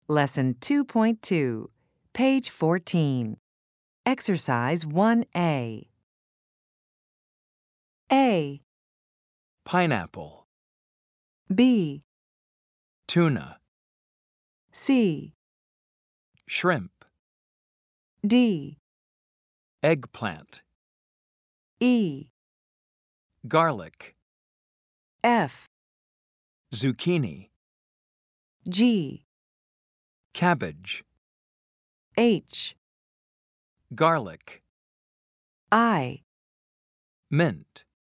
Lesson 2.2, page 14. Exercise 1A. A, Pineapple, B, tuna, C, shrimp, D, eggplant, E, garlic, F, zucchini, G, cabbage, H, garlic, I, mint.